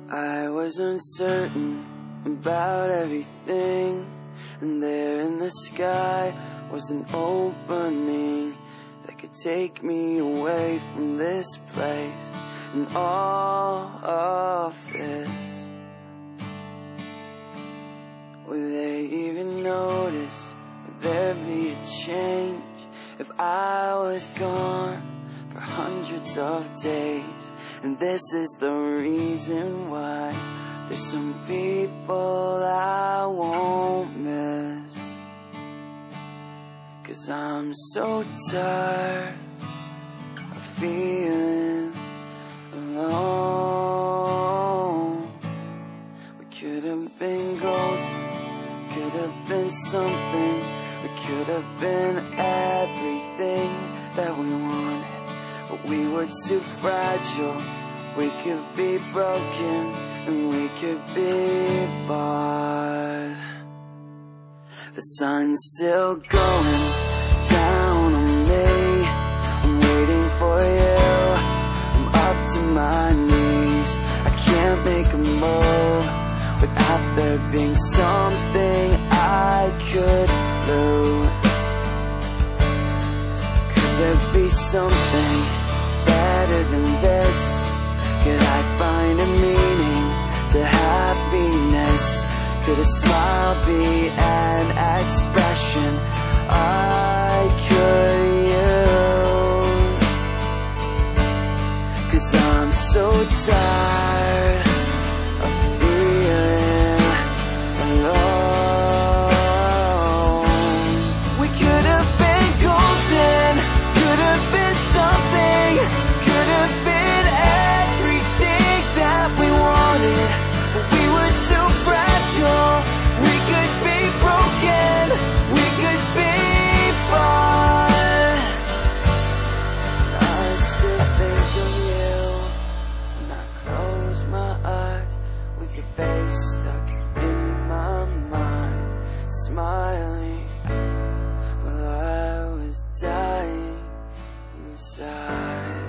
I was uncertain about everything, and there in the sky was an opening that could take me away from this place and all of this. Would they even notice? Would there be a change if I was gone for hundreds of days? And this is the reason why there's some people I won't miss, 'cause I'm so tired of feeling alone. We could have been golden, could have been something, we could have been everything that we wanted. But we were too fragile, we could be broken, and we could be bought. The sun's still going down on me, I'm waiting for you, I'm up to my knees. I can't make a move without there being something I could lose. Could there be something better than this? Could I find a meaning to happiness? Could a smile be an expression I could use? 'Cause I'm so tired of feeling alone. We could have been golden, could have been something, could have been everything that we wanted. But we were too fragile, we could be broken, we could be fine. I still think of you when I close my eyes, with your face stuck in my mind, smiling while I was dying inside.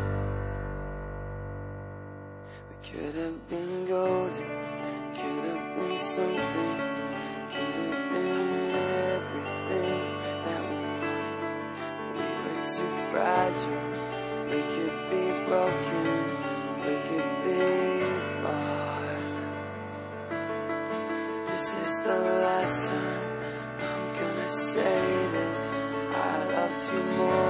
We could have been golden, could have been something, could have been everything that we wanted. We were too fragile, we could be broken, we could be bought. This is the last time I'm gonna say this. I loved you more